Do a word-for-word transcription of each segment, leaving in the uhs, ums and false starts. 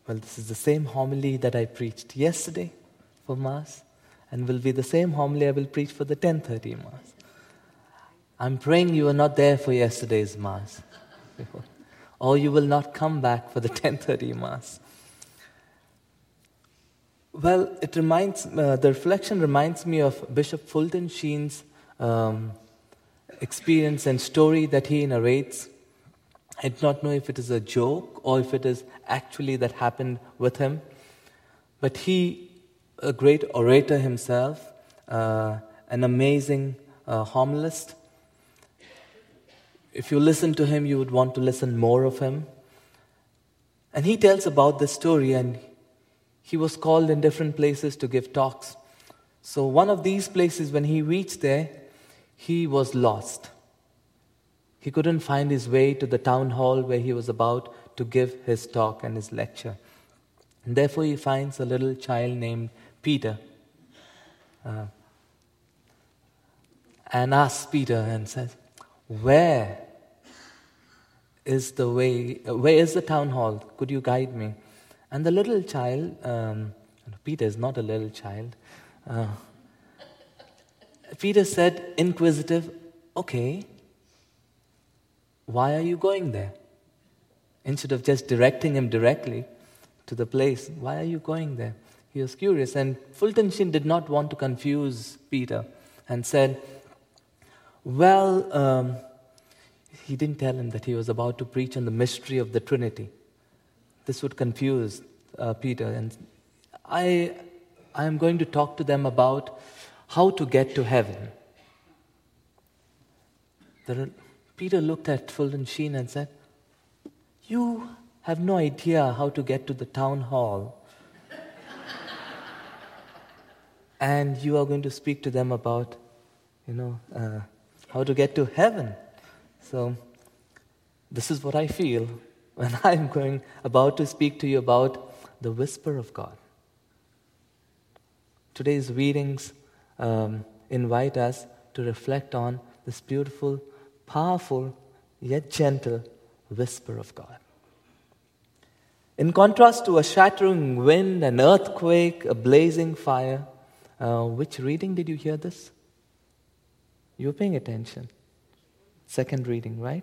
Well, this is the same homily that I preached yesterday for Mass, and will be the same homily I will preach for the ten thirty Mass. I'm praying you were not there for yesterday's Mass, or you will not come back for the ten thirty Mass. Well, it reminds uh, the reflection reminds me of Bishop Fulton Sheen's um, experience and story that he narrates. I do not know if it is a joke or if it is actually that happened with him. But he, a great orator himself, uh, an amazing uh, homilist. If you listen to him, you would want to listen more of him. And he tells about this story, and he was called in different places to give talks. So one of these places, when he reached there, he was lost. He couldn't find his way to the town hall where he was about to give his talk and his lecture. And therefore he finds a little child named Peter. Uh, and asks Peter and says, where is the way, where is the town hall? Could you guide me? And the little child, um, Peter is not a little child, uh, Peter said, inquisitive, okay, why are you going there? Instead of just directing him directly to the place, why are you going there? He was curious, and Fulton Sheen did not want to confuse Peter and said, well, um, he didn't tell him that he was about to preach on the mystery of the Trinity. This would confuse uh, Peter, and I, I am going to talk to them about how to get to heaven. The, Peter looked at Fulton Sheen and said, you have no idea how to get to the town hall. And you are going to speak to them about, you know, uh, how to get to heaven. So, this is what I feel when I'm going about to speak to you about the whisper of God. Today's readings um, invite us to reflect on this beautiful, powerful, yet gentle whisper of God. In contrast to a shattering wind, an earthquake, a blazing fire, uh, which reading did you hear this? You were paying attention. Second reading, right?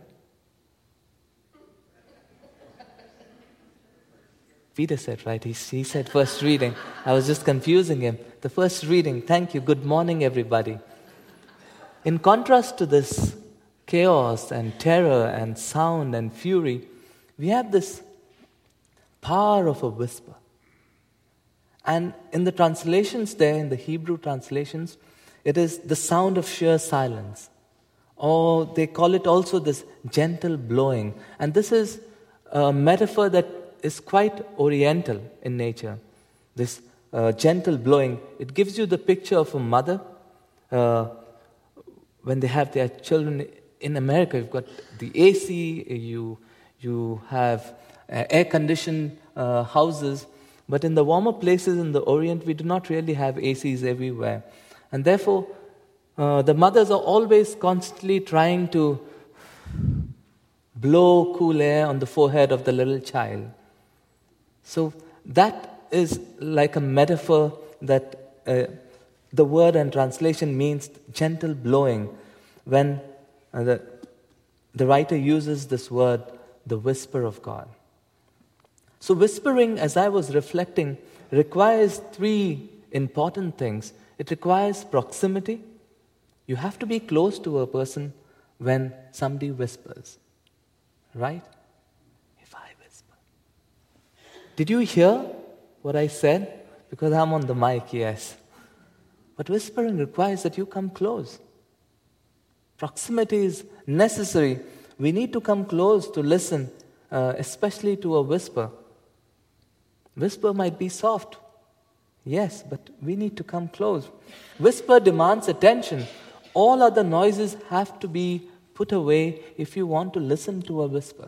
Peter said, right? He, he said first reading. I was just confusing him. The first reading. Thank you. Good morning, everybody. In contrast to this chaos and terror and sound and fury, we have this power of a whisper. And in the translations there, in the Hebrew translations, it is the sound of sheer silence. Or they call it also this gentle blowing. And this is a metaphor that is quite oriental in nature. This uh, gentle blowing, it gives you the picture of a mother uh, when they have their children. In America, you've got the A C, you, you have uh, air-conditioned uh, houses, but in the warmer places in the Orient, we do not really have A Cs everywhere. And therefore, uh, the mothers are always constantly trying to blow cool air on the forehead of the little child. So that is like a metaphor that uh, the word and translation means gentle blowing. When uh, the, the writer uses this word, the whisper of God. So whispering, as I was reflecting, requires three important things. It requires proximity. You have to be close to a person when somebody whispers. Right? If I whisper. Did you hear what I said? Because I'm on the mic, yes. But whispering requires that you come close. Proximity is necessary. We need to come close to listen, uh, especially to a whisper. Whisper might be soft. Yes, but we need to come close. Whisper demands attention. All other noises have to be put away if you want to listen to a whisper.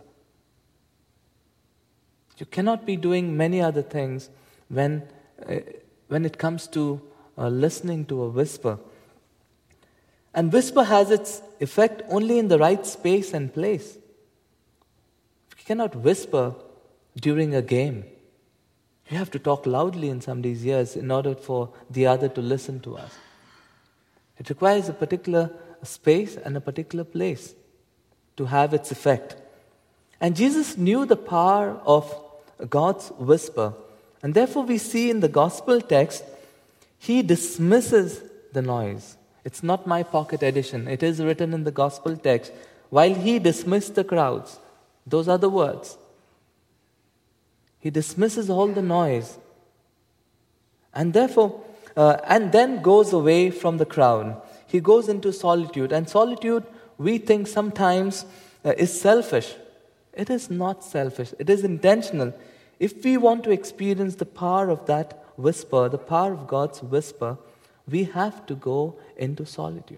You cannot be doing many other things when, uh, when it comes to uh, listening to a whisper. And whisper has its effect only in the right space and place. You cannot whisper during a game. We have to talk loudly in somebody's ears in order for the other to listen to us. It requires a particular space and a particular place to have its effect. And Jesus knew the power of God's whisper. And therefore we see in the gospel text, he dismisses the noise. It's not my pocket edition. It is written in the gospel text. While he dismissed the crowds, those are the words. He dismisses all the noise. And therefore, uh, and then goes away from the crowd. He goes into solitude. And solitude, we think sometimes, uh, is selfish. It is not selfish. It is intentional. If we want to experience the power of that whisper, the power of God's whisper, we have to go into solitude.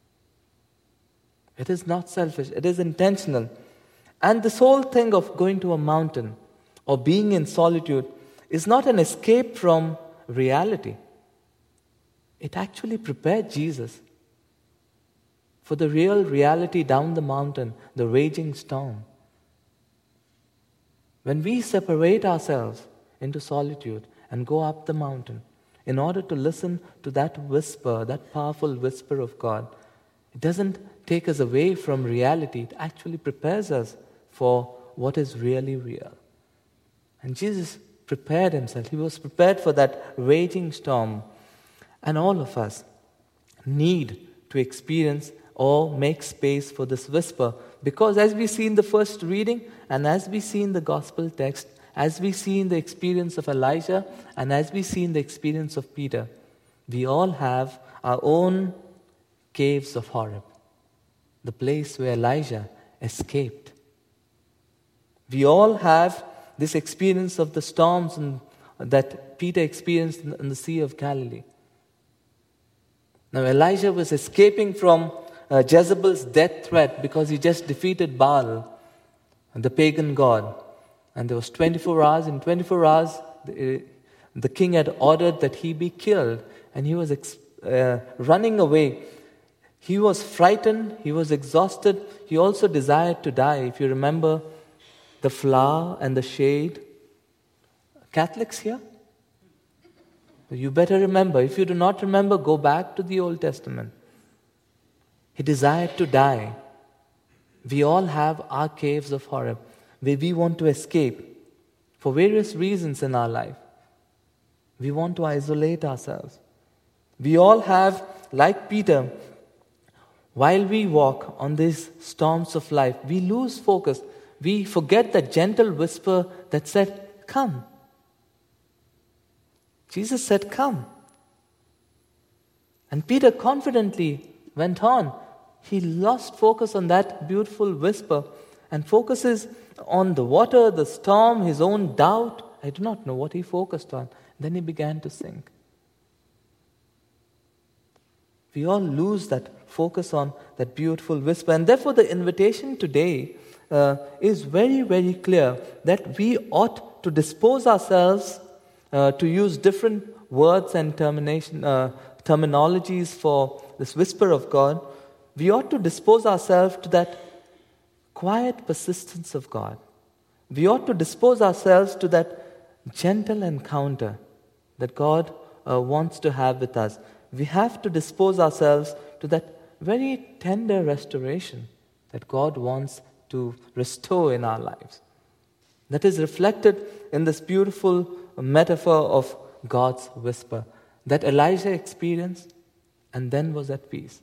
It is not selfish. It is intentional. And this whole thing of going to a mountain or being in solitude is not an escape from reality. It actually prepared Jesus for the real reality down the mountain, the raging storm. When we separate ourselves into solitude and go up the mountain in order to listen to that whisper, that powerful whisper of God, it doesn't take us away from reality. It actually prepares us for what is really real. And Jesus prepared himself. He was prepared for that raging storm. And all of us need to experience or make space for this whisper. Because as we see in the first reading, and as we see in the gospel text, as we see in the experience of Elijah, and as we see in the experience of Peter, we all have our own caves of Horeb, the place where Elijah escaped. We all have this experience of the storms and, that Peter experienced in, in the Sea of Galilee. Now Elijah was escaping from uh, Jezebel's death threat because he just defeated Baal, the pagan god. And there was twenty-four hours. In twenty-four hours, the, the king had ordered that he be killed. And he was ex- uh, running away. He was frightened. He was exhausted. He also desired to die. If you remember the flower and the shade. Catholics here? You better remember. If you do not remember, go back to the Old Testament. He desired to die. We all have our caves of Horeb, where we want to escape for various reasons in our life. We want to isolate ourselves. We all have, like Peter, while we walk on these storms of life, we lose focus. We forget that gentle whisper that said, "Come." Jesus said, "Come." And Peter confidently went on. He lost focus on that beautiful whisper and focuses on the water, the storm, his own doubt. I do not know what he focused on. Then he began to sink. We all lose that focus on that beautiful whisper. And therefore the invitation today uh, is very, very clear that we ought to dispose ourselves uh, to use different words and termination, uh, terminologies for this whisper of God. We ought to dispose ourselves to that quiet persistence of God. We ought to dispose ourselves to that gentle encounter that God uh, wants to have with us. We have to dispose ourselves to that very tender restoration that God wants to restore in our lives. That is reflected in this beautiful metaphor of God's whisper that Elijah experienced and then was at peace.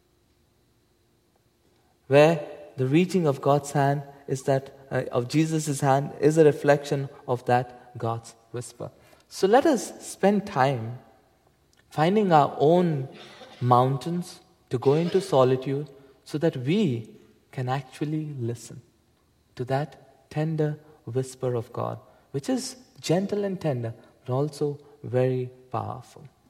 Where the reaching of God's hand is that, uh, of Jesus' hand, is a reflection of that God's whisper. So let us spend time finding our own mountains to go into solitude so that we can actually listen to that tender whisper of God, which is gentle and tender, but also very powerful.